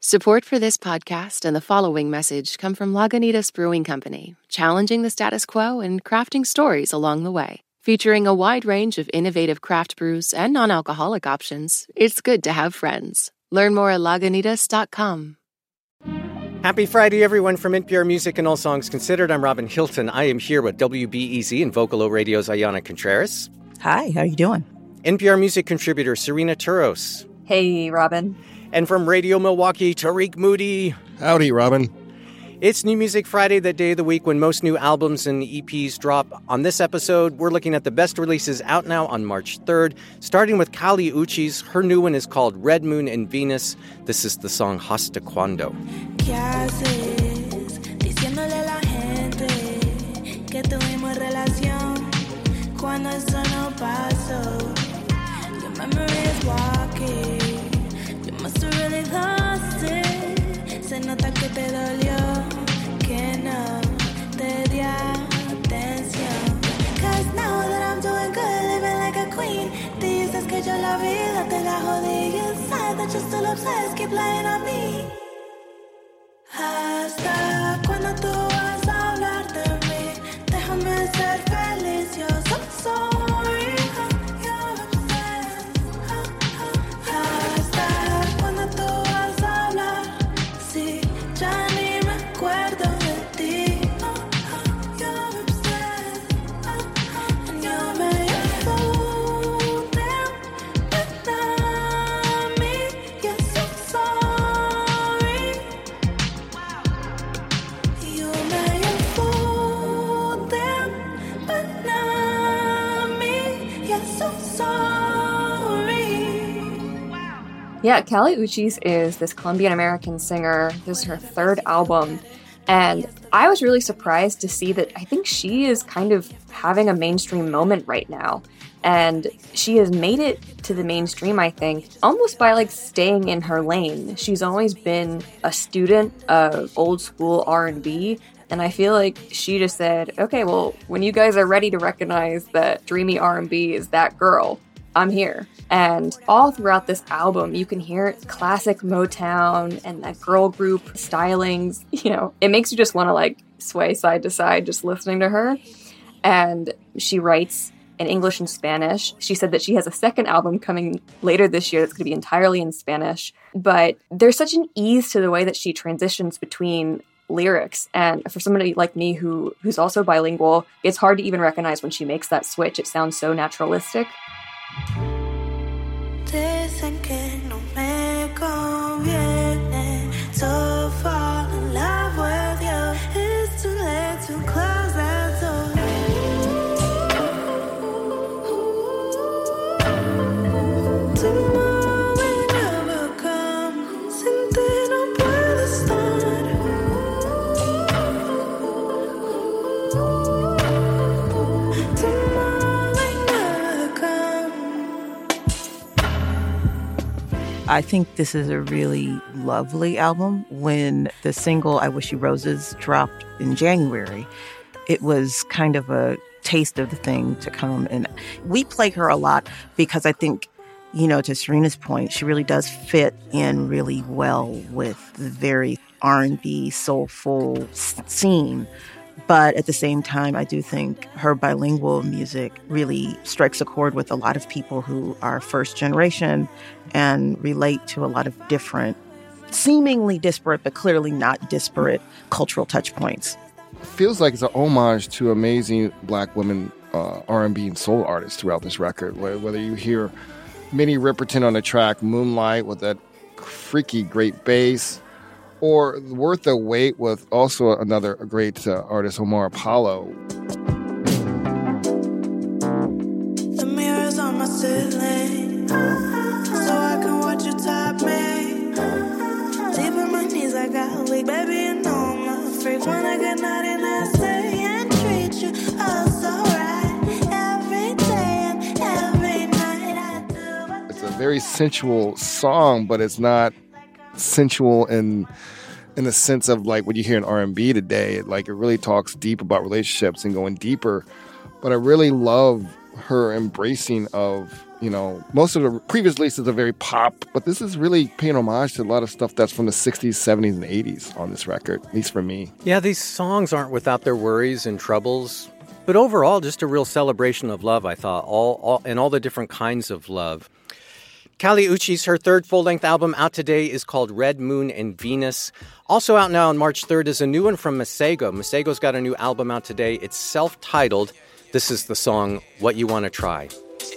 Support for this podcast and the following message come from Lagunitas Brewing Company, challenging the status quo and crafting stories along the way. Featuring a wide range of innovative craft brews and non-alcoholic options, it's good to have friends. Learn more at Lagunitas.com. Happy Friday, everyone, from NPR Music and All Songs Considered. I'm Robin Hilton. I am here with WBEZ and Vocalo Radio's Ayana Contreras. Hi, how are you doing? NPR Music contributor Serena Turos. Hey, Robin. And from Radio Milwaukee, Tariq Moody. Howdy, Robin. It's New Music Friday, the day of the week when most new albums and EPs drop. On this episode, we're looking at the best releases out now on March 3rd, starting with Kali Uchis. Her new one is called Red Moon and Venus. This is the song Hasta Cuando. ¿Qué haces? Diciéndole a la gente que tuvimos relación cuando eso no pasó. Your memory is walking. You must have really lost it. Se nota que te dolió, que no te di atención. 'Cause now that I'm doing good, living like a queen, dices que yo la vida te la jodí. You said that you're still obsessed, keep lying on me. ¿Hasta cuándo tú vas a hablar de mí? Déjame ser feliz, yo so sorry. You're obsessed. ¿Hasta cuándo tú vas a hablar? Si ya ni me acuerdo de ti. You're obsessed. And you're medio fool. Damn, me, you're so sorry. You made a fool them, but not me. You're so sorry. Yeah, Kali Uchis is this Colombian-American singer. This is her third album. And I was really surprised to see that I think she is kind of having a mainstream moment right now. And she has made it to the mainstream, I think, almost by like staying in her lane. She's always been a student of old school R&B. And I feel like she just said, okay, well, when you guys are ready to recognize that dreamy R&B is that girl, I'm here. And all throughout this album, you can hear classic Motown and that girl group stylings. You know, it makes you just want to like sway side to side just listening to her. And she writes in English and Spanish. She said that she has a second album coming later this year that's going to be entirely in Spanish. But there's such an ease to the way that she transitions between lyrics. And for somebody like me who's also bilingual, it's hard to even recognize when she makes that switch. It sounds so naturalistic. Dicen que no me conviene, so fall in love with you. It's too late to close that door. Tomorrow will never come, sin ti no puedo estar. Tomorrow will never come. I think this is a really lovely album. When the single I Wish You Roses dropped in January, it was kind of a taste of the thing to come. And we play her a lot because I think, you know, to Serena's point, she really does fit in really well with the very R&B, soulful scene. But at the same time, I do think her bilingual music really strikes a chord with a lot of people who are first generation and relate to a lot of different, seemingly disparate, but clearly not disparate cultural touch points. Feels like it's an homage to amazing Black women R&B and soul artists throughout this record. Whether you hear Minnie Riperton on the track Moonlight with that freaky great bass, or Worth the Wait with also another great artist, Omar Apollo. The mirrors on my ceiling, so I can watch you top me. Deep in my knees, I got weak. Baby, you know I'm a freak. When I get naughty and I say and treat you all so right. Every day and every night I do. It's a very sensual song, but it's not sensual in the sense of like what you hear in R&B today. It really talks deep about relationships and going deeper. But I really love her embracing of, most of the previous releases are very pop, but this is really paying homage to a lot of stuff that's from the 60s, 70s, and 80s on this record, at least for me. Yeah, these songs aren't without their worries and troubles, but overall, just a real celebration of love, I thought, all the different kinds of love. Kali Uchis, her third full-length album out today is called Red Moon and Venus. Also out now on March 3rd is a new one from Masego. Masego's got a new album out today. It's self-titled. This is the song, What You Want to Try.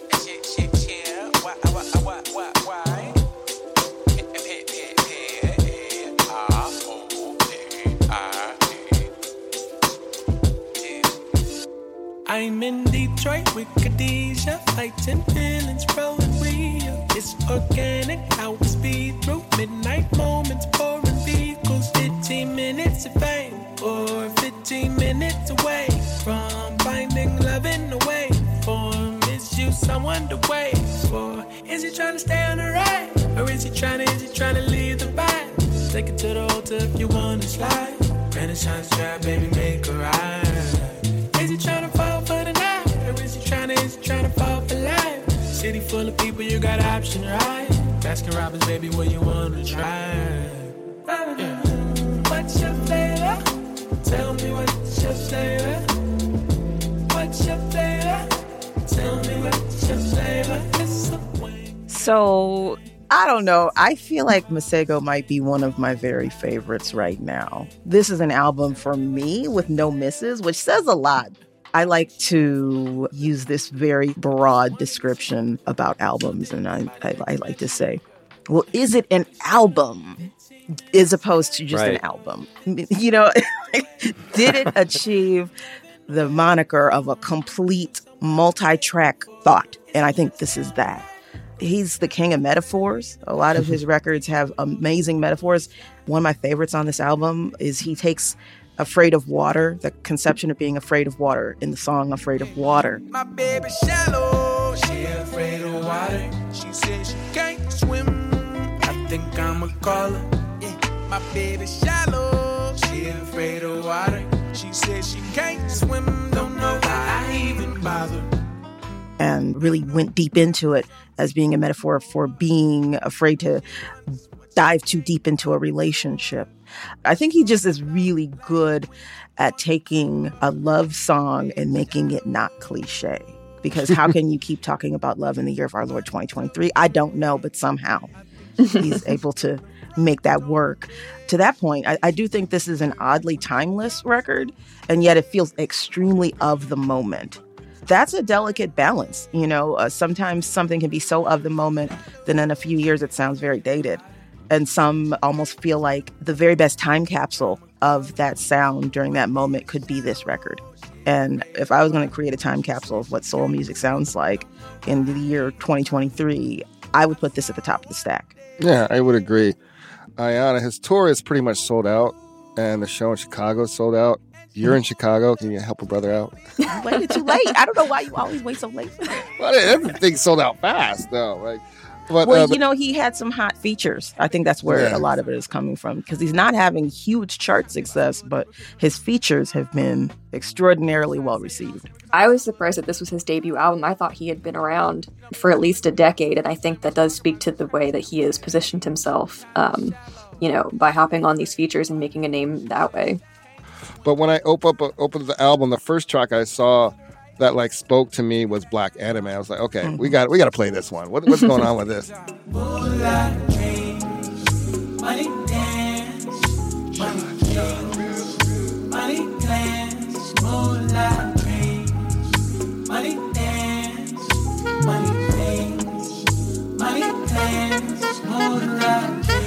I'm in Detroit with Khadijah, fighting feelings, rolling real. It's organic, how we speed through midnight moments, pouring vehicles. 15 minutes of fame, or 15 minutes away from finding love in the way. Form is you someone to wait for. Is he trying to stay on the ride, or is he trying to leave the vibe? Take it to the altar if you want to slide. Renaissance trap, baby, make a ride. Is he trying to fall for the night? Or is he trying to fall for life? City full of people, you got option, right? Baskin Robbins, baby, what you wanna try? Yeah. What's your flavor? Tell me what's your flavor? What's your flavor? Tell me what's your flavor? So, I don't know. I feel like Masego might be one of my very favorites right now. This is an album for me with no misses, which says a lot. I like to use this very broad description about albums, and I like to say, well, is it an album as opposed to just an album? Did it achieve the moniker of a complete multi-track thought? And I think this is that. He's the king of metaphors. A lot of his records have amazing metaphors. One of my favorites on this album is he takes Afraid of Water, the conception of being afraid of water in the song Afraid of Water. My baby shallow, she afraid of water. She says she can't swim. I think I'ma call her. Yeah, my baby shallow, she afraid of water. She says she can't swim. Don't know why I even bother. And really went deep into it as being a metaphor for being afraid to dive too deep into a relationship. I think he just is really good at taking a love song and making it not cliche. Because how can you keep talking about love in the year of our Lord 2023? I don't know, but somehow he's able to make that work. To that point, I do think this is an oddly timeless record, and yet it feels extremely of the moment. That's a delicate balance. Sometimes something can be so of the moment, then in a few years it sounds very dated. And some almost feel like the very best time capsule of that sound during that moment could be this record. And if I was going to create a time capsule of what soul music sounds like in the year 2023, I would put this at the top of the stack. Yeah, I would agree. Ayana, his tour is pretty much sold out, and the show in Chicago is sold out. You're in Chicago. Can you help a brother out? You waited too late. I don't know why you always wait so late. Well, everything sold out fast, though. He had some hot features. I think that's where a lot of it is coming from, because he's not having huge chart success, but his features have been extraordinarily well received. I was surprised that this was his debut album. I thought he had been around for at least a decade, and I think that does speak to the way that he has positioned himself, by hopping on these features and making a name that way. But when I opened the album, the first track I saw that spoke to me was Black Anime. I was like, okay, we got to play this one. What's going on with this? Moonlight dreams, money dance, money dreams, money dance, moonlight dreams, money dance, money dreams, money dance, moonlight dreams.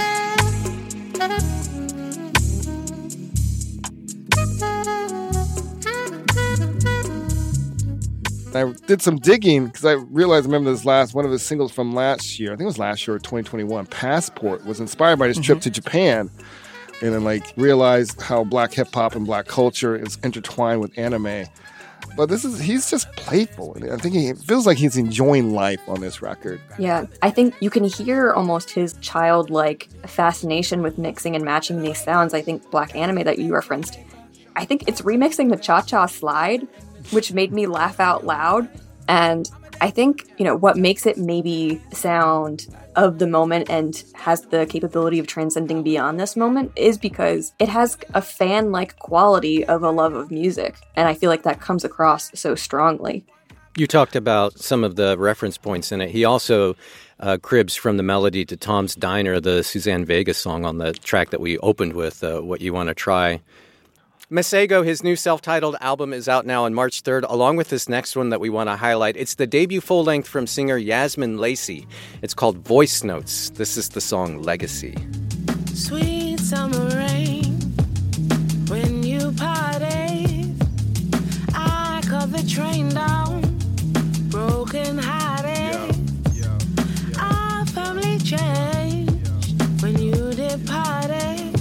I did some digging because I realized, remember one of his singles from last year, I think it was last year or 2021, Passport, was inspired by his trip to Japan. And then realized how black hip hop and black culture is intertwined with anime. But he's just playful. I think it feels like he's enjoying life on this record. Yeah, I think you can hear almost his childlike fascination with mixing and matching these sounds. I think Black Anime that you referenced, I think it's remixing the Cha-Cha Slide, which made me laugh out loud. And I think, what makes it maybe sound of the moment and has the capability of transcending beyond this moment is because it has a fan-like quality of a love of music. And I feel like that comes across so strongly. You talked about some of the reference points in it. He also cribs from the melody to Tom's Diner, the Suzanne Vega song on the track that we opened with, What You Want to Try. Masego, his new self-titled album is out now on March 3rd, along with this next one that we want to highlight. It's the debut full-length from singer Yasmin Lacey. It's called Voice Notes. This is the song Legacy. Sweet summer rain, when you parted, I caught the train down, broken hearted. Our family changed when you departed.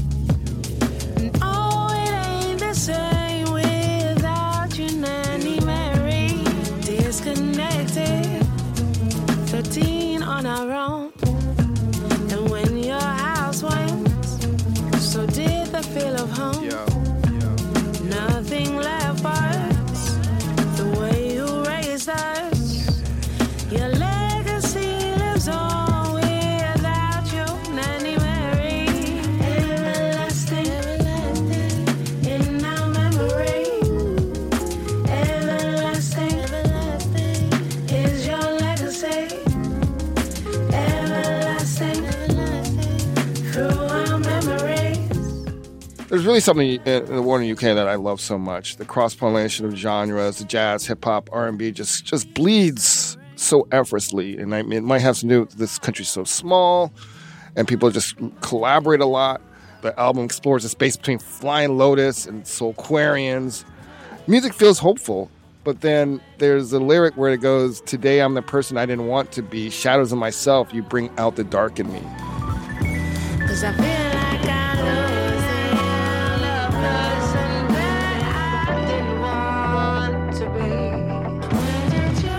Same without you, Nanny Mary. Disconnected, 13 on our own. And when your house went, so did the feel of home. Nothing left but the way you raised us. Your legacy lives on without you, Nanny Mary. Everlasting. There's really something in the Warner UK that I love so much. The cross-pollination of genres, the jazz, hip-hop, R&B just bleeds so effortlessly. And it might have to do with this country's so small and people just collaborate a lot. The album explores the space between Flying Lotus and Soulquarians. Music feels hopeful, but then there's a lyric where it goes, "Today I'm the person I didn't want to be. Shadows of myself, you bring out the dark in me." 'Cause I feel like I lose the person that I didn't want to be. When did you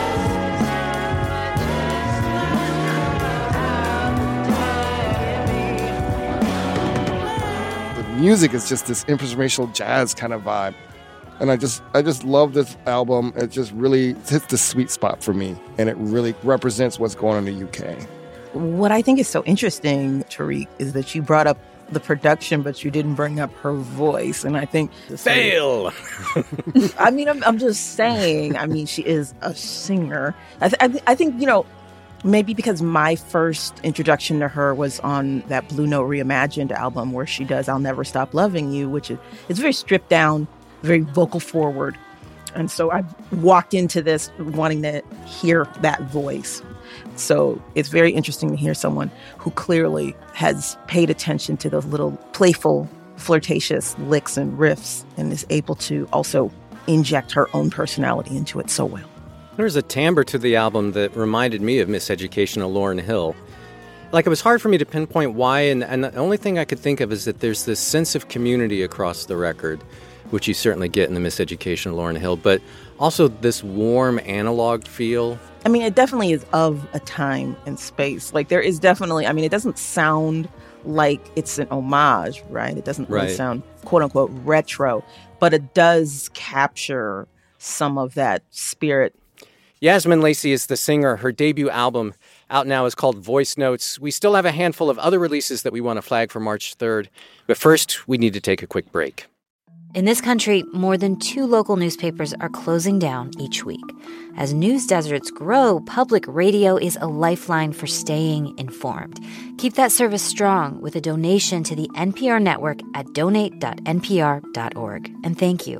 The music is just this improvisational jazz kind of vibe. And I just love this album. It just really hits the sweet spot for me. And it really represents what's going on in the UK. What I think is so interesting, Tariq, is that you brought up the production, but you didn't bring up her voice. And I think... Fail! I mean, I'm just saying. I mean, she is a singer. I think, maybe because my first introduction to her was on that Blue Note Reimagined album where she does I'll Never Stop Loving You, which is very stripped down, very vocal forward. And so I walked into this wanting to hear that voice. So it's very interesting to hear someone who clearly has paid attention to those little playful, flirtatious licks and riffs and is able to also inject her own personality into it so well. There's a timbre to the album that reminded me of Miseducation of Lauryn Hill. It was hard for me to pinpoint why, and the only thing I could think of is that there's this sense of community across the record, which you certainly get in the Miseducation of Lauryn Hill, but also this warm analog feel. I mean, it definitely is of a time and space. There is definitely, it doesn't sound like it's an homage, right? It doesn't really sound, quote unquote, retro, but it does capture some of that spirit. Yasmin Lacey is the singer. Her debut album out now is called Voice Notes. We still have a handful of other releases that we want to flag for March 3rd. But first, we need to take a quick break. In this country, more than 2 local newspapers are closing down each week. As news deserts grow, public radio is a lifeline for staying informed. Keep that service strong with a donation to the NPR network at donate.npr.org. And thank you.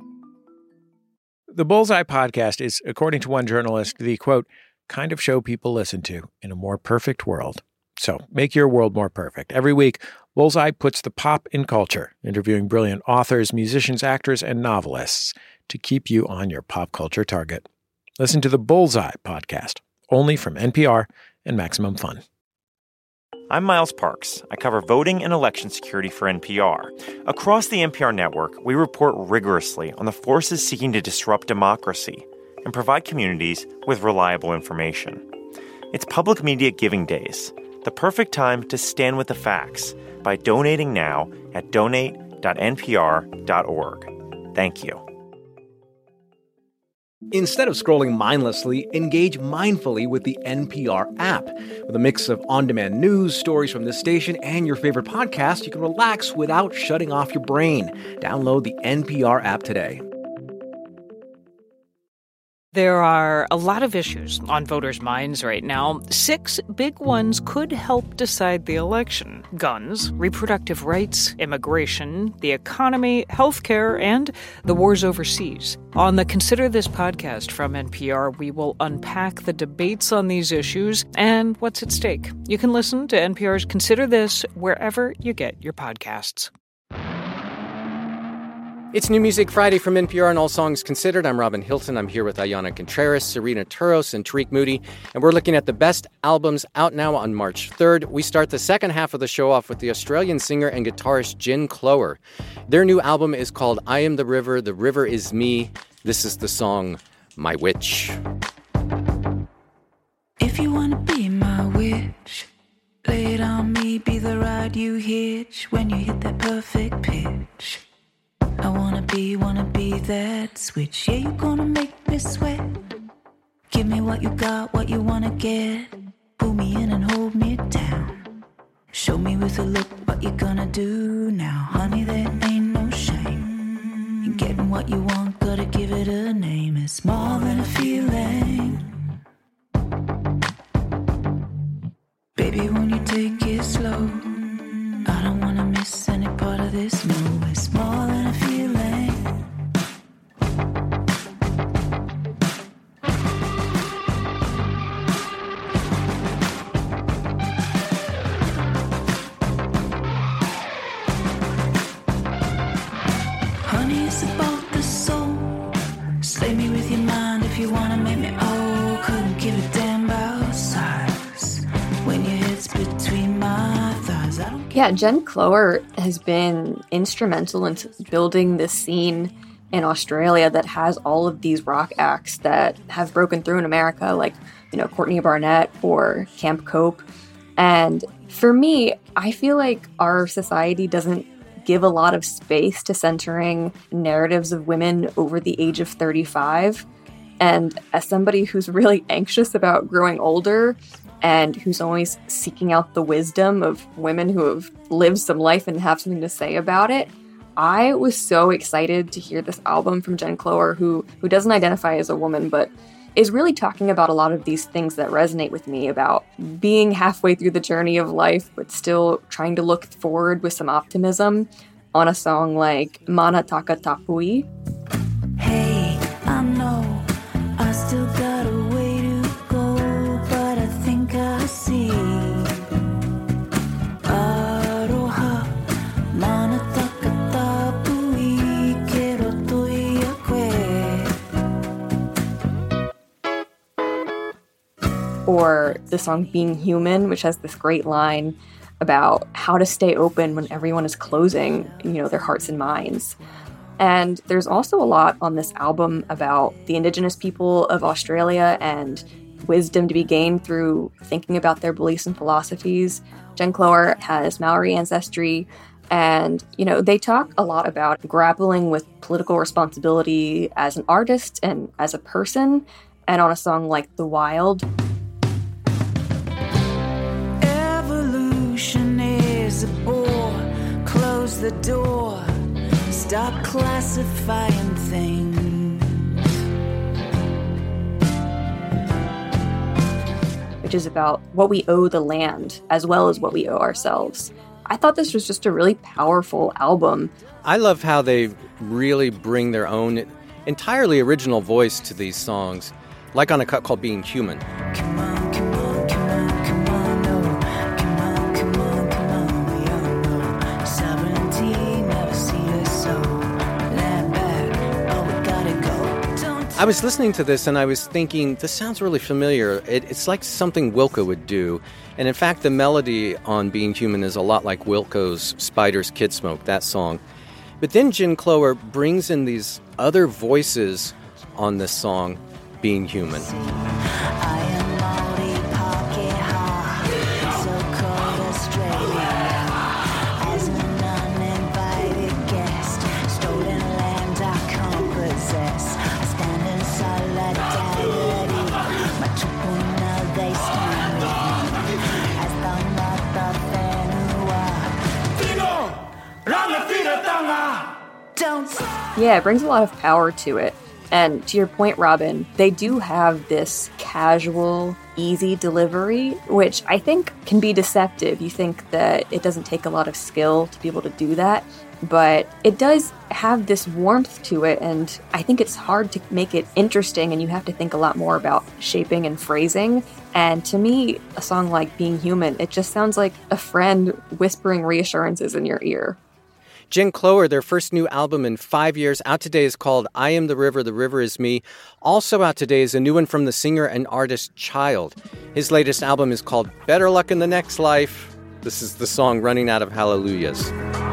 The Bullseye podcast is, according to one journalist, the, quote, kind of show people listen to in a more perfect world. So make your world more perfect. Every week, Bullseye puts the pop in culture, interviewing brilliant authors, musicians, actors, and novelists to keep you on your pop culture target. Listen to the Bullseye podcast, only from NPR and Maximum Fun. I'm Miles Parks. I cover voting and election security for NPR. Across the NPR network, we report rigorously on the forces seeking to disrupt democracy and provide communities with reliable information. It's Public Media Giving Days, the perfect time to stand with the facts by donating now at donate.npr.org. Thank you. Instead of scrolling mindlessly, engage mindfully with the NPR app. With a mix of on-demand news, stories from this station, and your favorite podcast, you can relax without shutting off your brain. Download the NPR app today. There are a lot of issues on voters' minds right now. 6 big ones could help decide the election: guns, reproductive rights, immigration, the economy, healthcare, and the wars overseas. On the Consider This podcast from NPR, we will unpack the debates on these issues and what's at stake. You can listen to NPR's Consider This wherever you get your podcasts. It's New Music Friday from NPR and All Songs Considered. I'm Robin Hilton. I'm here with Ayanna Contreras, Serena Turos, and Tariq Moody, and we're looking at the best albums out now on March 3rd. We start the second half of the show off with the Australian singer and guitarist Jen Cloher. Their new album is called I Am the River Is Me. This is the song, My Witch. If you wanna be my witch, lay it on me, be the ride you hitch when you hit that perfect pitch. I wanna be that switch. Yeah, you gonna make me sweat. Give me what you got, what you wanna get. Pull me in and hold me down. Show me with a look what you gonna do now. Honey, there ain't no shame in getting what you want, gotta give it a name. It's more than a feeling. Baby, when you take it slow, I don't wanna miss any part of this, no. It's more than a feeling. Honey, it's about the soul. Slay me with your mind if you wanna make me old. Couldn't give a damn about size when your head's between my thighs. I don't. Yeah, Jen Cloher has been instrumental in building this scene in Australia that has all of these rock acts that have broken through in America, like, Courtney Barnett or Camp Cope. And for me, I feel like our society doesn't give a lot of space to centering narratives of women over the age of 35. And as somebody who's really anxious about growing older, and who's always seeking out the wisdom of women who have lived some life and have something to say about it, I was so excited to hear this album from Jen Cloher, who doesn't identify as a woman, but is really talking about a lot of these things that resonate with me about being halfway through the journey of life, but still trying to look forward with some optimism on a song like Mana Taka Tapui. Hey, I know I still got a way to go, but I think I see. Aroha, mana taka tapui, kero toia kwe. Or the song Being Human, which has this great line about how to stay open when everyone is closing, their hearts and minds. And there's also a lot on this album about the Indigenous people of Australia and wisdom to be gained through thinking about their beliefs and philosophies. Jen Cloher has Maori ancestry, and, they talk a lot about grappling with political responsibility as an artist and as a person, and on a song like The Wild. Evolution is a bore. Close the door. Stop classifying things. Which is about what we owe the land as well as what we owe ourselves. I thought this was just a really powerful album. I love how they really bring their own entirely original voice to these songs, like on a cut called Being Human. Come on, come on, come on, come on, no. Come on, come on, come on, we all know. Sovereignty, never see us so. Land back, oh, we gotta go. I was listening to this and I was thinking, this sounds really familiar. It's like something Wilco would do. And in fact, the melody on Being Human is a lot like Wilco's Spider's Kid Smoke, that song. But then Jen Cloher brings in these other voices on this song, Being Human. I am Maori Pakeha, so-called Australia. As an uninvited guest, stolen land I can't possess. I stand in Don't. Yeah, it brings a lot of power to it. And to your point, Robin, they do have this casual, easy delivery, which I think can be deceptive. You think that it doesn't take a lot of skill to be able to do that, but it does have this warmth to it, and I think it's hard to make it interesting, and you have to think a lot more about shaping and phrasing. And to me, a song like Being Human, it just sounds like a friend whispering reassurances in your ear. Jen Cloher, their first new album in 5 years, out today is called I Am the River Is Me. Also out today is a new one from the singer and artist Child. His latest album is called Better Luck in the Next Life. This is the song Running Out of Hallelujahs.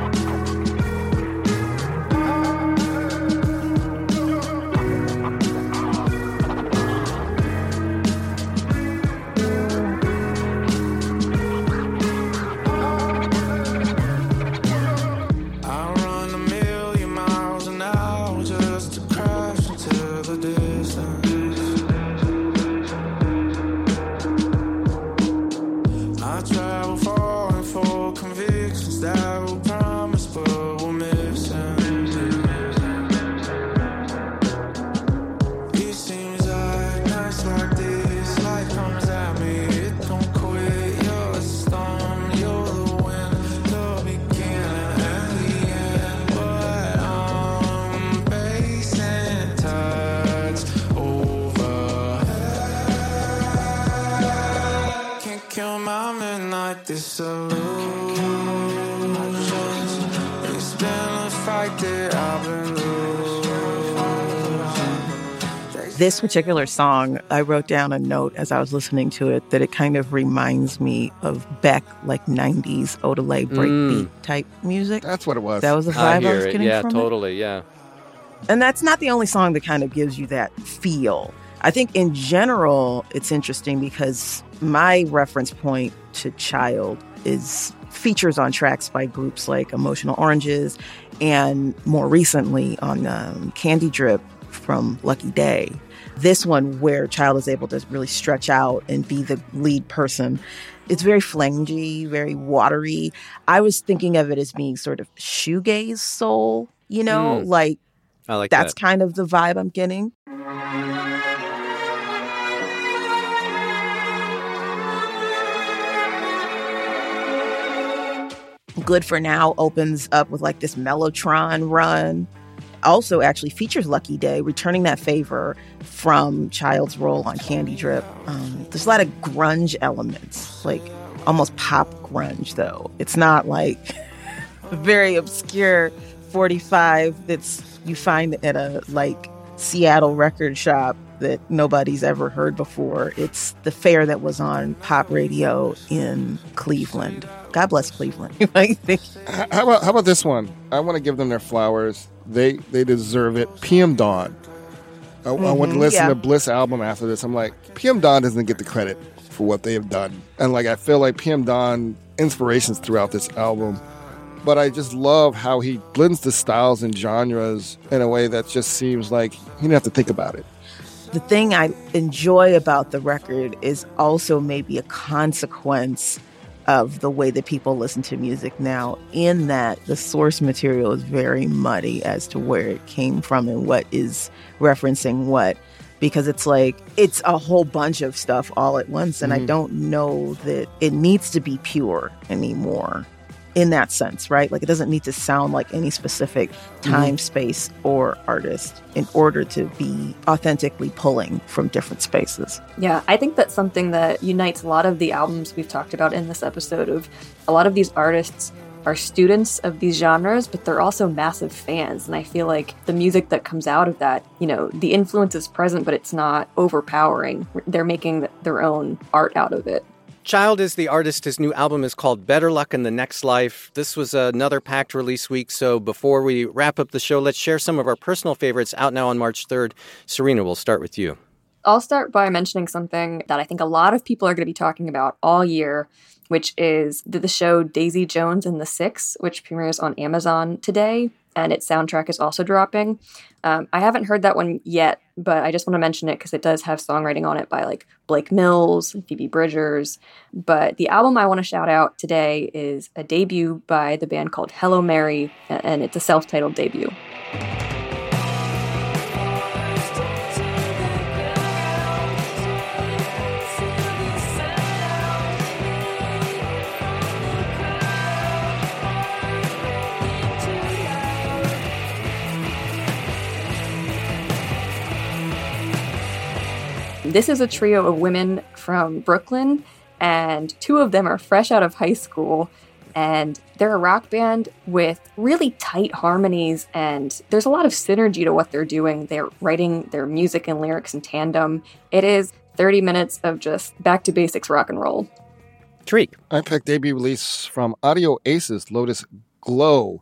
This particular song, I wrote down a note as I was listening to it that it kind of reminds me of Beck, like 90s Odelay breakbeat type music. That's what it was. That was the vibe I was getting yeah, from totally, it. Yeah. And that's not the only song that kind of gives you that feel. I think in general, it's interesting because my reference point to Child is features on tracks by groups like Emotional Oranges and more recently on Candy Drip from Lucky Day. This one where Child is able to really stretch out and be the lead person. It's very flangy, very watery. I was thinking of it as being sort of shoegaze soul, you know, like I like that's that. kind of the vibe I'm getting. Good for Now opens up with like this Mellotron run. Also actually features Lucky Day, returning that favor from Child's role on Candy Drip. There's a lot of grunge elements, like almost pop grunge though. It's not like very obscure 45 that's you find at a like Seattle record shop that nobody's ever heard before. It's the fare that was on pop radio in Cleveland. God bless Cleveland. How about this one? I want to give them their flowers. They deserve it. PM Dawn. I want to listen to Bliss album after this. I'm like, PM Dawn doesn't get the credit for what they have done. And like, I feel like PM Dawn inspirations throughout this album. But I just love how he blends the styles and genres in a way that just seems like you didn't have to think about it. The thing I enjoy about the record is also maybe a consequence of the way that people listen to music now, in that the source material is very muddy as to where it came from and what is referencing what, because it's like it's a whole bunch of stuff all at once, and I don't know that it needs to be pure anymore in that sense, right? Like it doesn't need to sound like any specific time, space, or artist in order to be authentically pulling from different spaces. Yeah, I think that's something that unites a lot of the albums we've talked about in this episode. Of a lot of these artists are students of these genres, but they're also massive fans. And I feel like the music that comes out of that, you know, the influence is present, but it's not overpowering. They're making their own art out of it. Child is the artist. His new album is called Better Luck in the Next Life. This was another packed release week, so before we wrap up the show, let's share some of our personal favorites out now on March 3rd. Serena, we'll start with you. I'll start by mentioning something that I think a lot of people are going to be talking about all year, which is the show Daisy Jones and the Six, which premieres on Amazon today, and its soundtrack is also dropping. I haven't heard that one yet, but I just want to mention it because it does have songwriting on it by like Blake Mills and Phoebe Bridgers. But the album I want to shout out today is a debut by the band called Hello Mary, and it's a self-titled debut. This is a trio of women from Brooklyn, and two of them are fresh out of high school, and they're a rock band with really tight harmonies, and there's a lot of synergy to what they're doing. They're writing their music and lyrics in tandem. It is 30 minutes of just back to basics rock and roll. Tariq. I picked debut release from Audio Aces, Lotus Glow.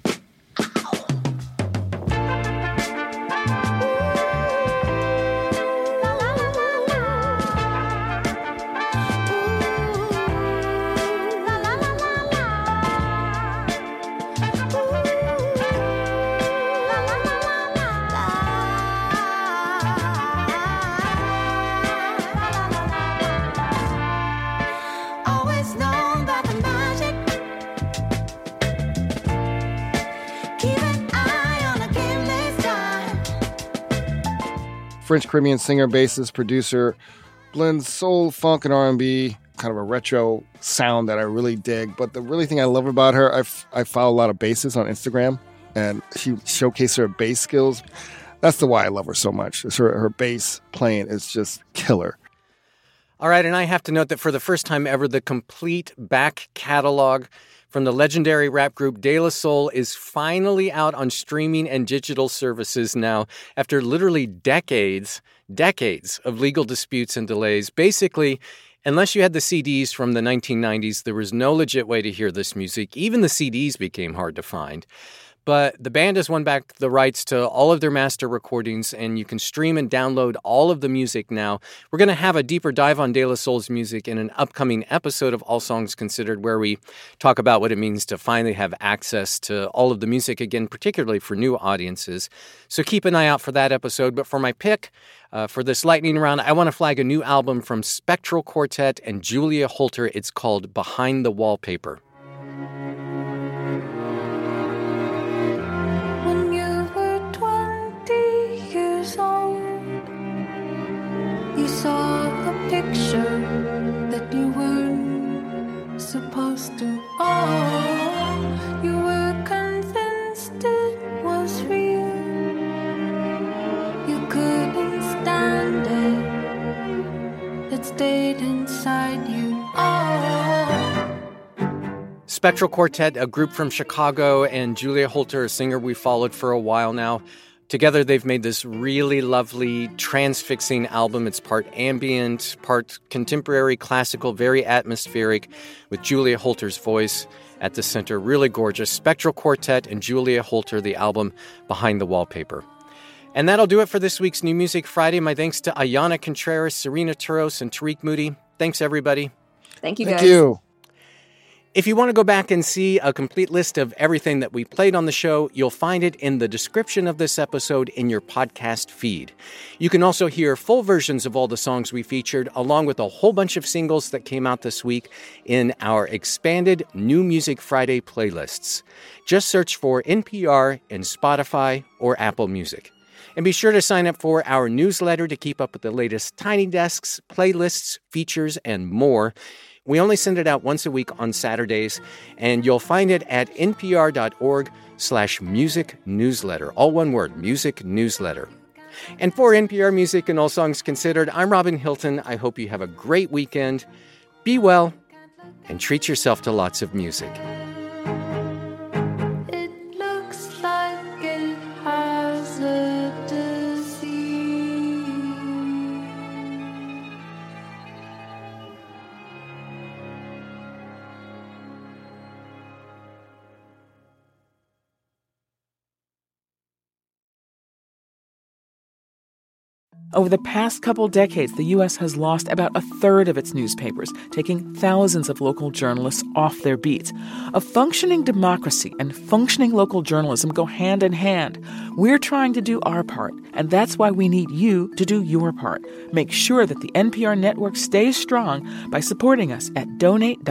French Caribbean singer, bassist, producer, blends soul, funk, and R&B, kind of a retro sound that I really dig. But the really thing I love about her, I follow a lot of bassists on Instagram, and she showcases her bass skills. That's the why I love her so much. It's her bass playing is just killer. All right, and I have to note that for the first time ever, the complete back catalog from the legendary rap group De La Soul is finally out on streaming and digital services now after literally decades of legal disputes and delays. Basically, unless you had the CDs from the 1990s, there was no legit way to hear this music. Even the CDs became hard to find. But the band has won back the rights to all of their master recordings, and you can stream and download all of the music now. We're going to have a deeper dive on De La Soul's music in an upcoming episode of All Songs Considered, where we talk about what it means to finally have access to all of the music again, particularly for new audiences. So keep an eye out for that episode. But for my pick for this lightning round, I want to flag a new album from Spectral Quartet and Julia Holter. It's called Behind the Wallpaper. You saw a picture that you weren't supposed to own. You were convinced it was real. You couldn't stand it. It stayed inside you. Spectral Quartet, a group from Chicago, and Julia Holter, a singer we followed for a while now. Together, they've made this really lovely, transfixing album. It's part ambient, part contemporary, classical, very atmospheric, with Julia Holter's voice at the center. Really gorgeous. Spectral Quartet and Julia Holter, the album Behind the Wallpaper. And that'll do it for this week's New Music Friday. My thanks to Ayana Contreras, Serena Turos, and Tariq Moody. Thanks, everybody. Thank you, guys. Thank you. If you want to go back and see a complete list of everything that we played on the show, you'll find it in the description of this episode in your podcast feed. You can also hear full versions of all the songs we featured, along with a whole bunch of singles that came out this week in our expanded New Music Friday playlists. Just search for NPR in Spotify or Apple Music. And be sure to sign up for our newsletter to keep up with the latest Tiny Desks, playlists, features, and more. We only send it out once a week on Saturdays, and you'll find it at npr.org/music newsletter. All one word, music newsletter. And for NPR Music and All Songs Considered, I'm Robin Hilton. I hope you have a great weekend. Be well, and treat yourself to lots of music. It looks like it has a disease. Over the past couple decades, the U.S. has lost about a third of its newspapers, taking thousands of local journalists off their beats. A functioning democracy and functioning local journalism go hand in hand. We're trying to do our part, and that's why we need you to do your part. Make sure that the NPR network stays strong by supporting us at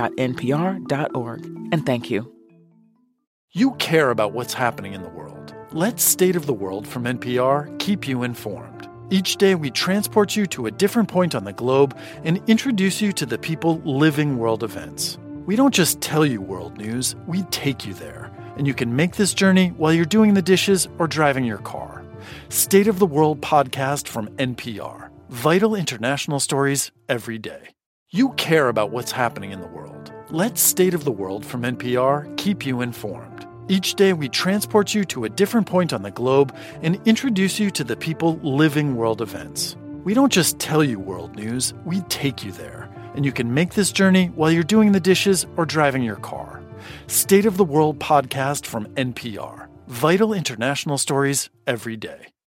donate.npr.org. And thank you. You care about what's happening in the world. Let State of the World from NPR keep you informed. Each day we transport you to a different point on the globe and introduce you to the people living world events. We don't just tell you world news, we take you there. And you can make this journey while you're doing the dishes or driving your car. State of the World podcast from NPR. Vital international stories every day. You care about what's happening in the world. Let State of the World from NPR keep you informed. Each day we transport you to a different point on the globe and introduce you to the people living world events. We don't just tell you world news, we take you there. And you can make this journey while you're doing the dishes or driving your car. State of the World podcast from NPR. Vital international stories every day.